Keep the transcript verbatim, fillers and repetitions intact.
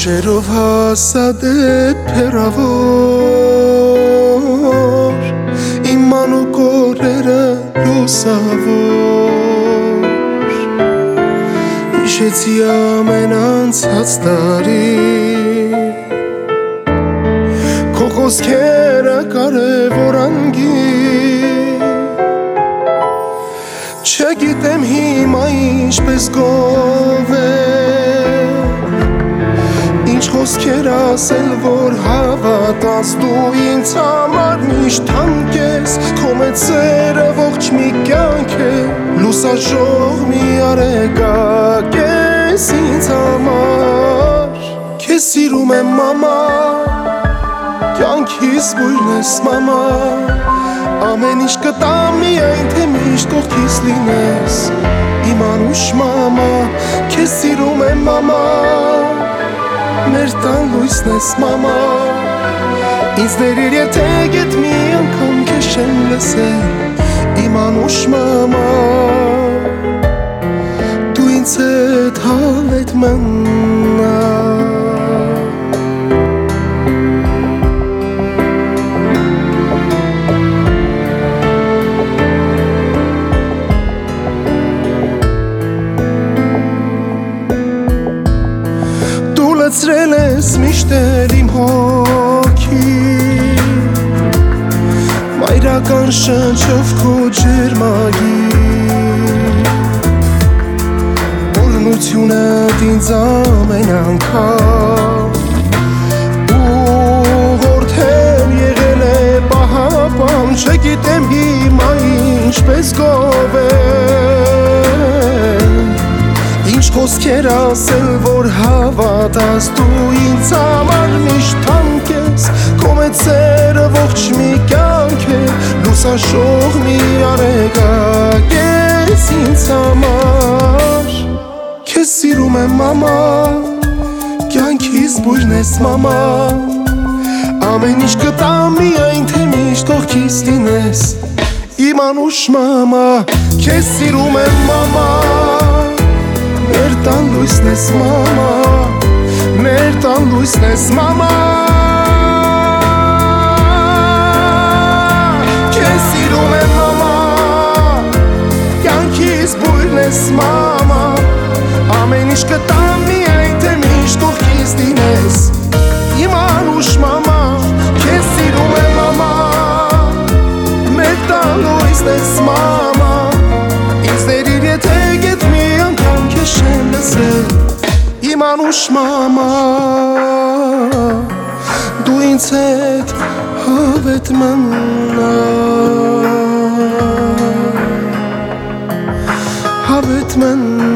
Գիշերով հասադ է փերավոր Իմ մանուկ օրերը լուսավոր Հիշեցի ամեն անցած տարի Քո խոսքերը կարևոր անգիր Չգիտեմ հիմա ինչպես գովել Ինչ խոսքեր ասել, որ հավատաս Դու ինձ համար միշտ թանկ ես Քո մեծերը ողջ մի կյանք է Լուսաժող մի արեգակ ես ինձ համար Քեզ սիրում եմ մամա Կյանքիս բույրն ես մամա Ամեն ինչ կտամ միայն թե միշտ կողքիս լինես Իմ անուշ մամա Քեզ սիրում եմ մամա Մեր տան լույսն ես մամա Ինձ ներիր եթե գետ մի անգամ քեզ չեմ լսել Իմ անուշ մամա Դու ինձ հետ հավետ մնա Լցրել ես միշտ էլ իմ հոգի Մայրական շնչով քո ջերմագի Օրհնությունդ ինձ ամեն անգամ Ու որդեմ եղել է պահապան Չգիտեմ հիմա ինչպես գովել Ինչ խոսքեր ասել, որ հավատաս Դու ինձ համար միշտ թանկ ես Քո մեծերը ողջ մի կյանք է Լուսաժող մի արեգակ ես ինձ համար Քեզ սիրում եմ մամա Կյանքիս բույրն ես մամա Ամեն ինչ կտամ միայն թե միշտ կողքիս լինես Իմ անուշ մամա Քեզ սիրում եմ մամա Մեր տան լույսն ես մամա Մեր տան լույսն ես մամա Քեզ սիրում եմ մամա Կյանքիս բույրն ես մամա Ամեն ինչ կտամ միայն թե միշտ կողքիս լինես Իմ անուշ մամա Քեզ սիրում եմ մամա Մեր տան լույսն ես մամա Ինձ ներիր եթե գետ մի անգամ քեզ չեմ լսել Իմ անուշ մամա Դու ինձ հետ հավետ մնա Հավետ մնա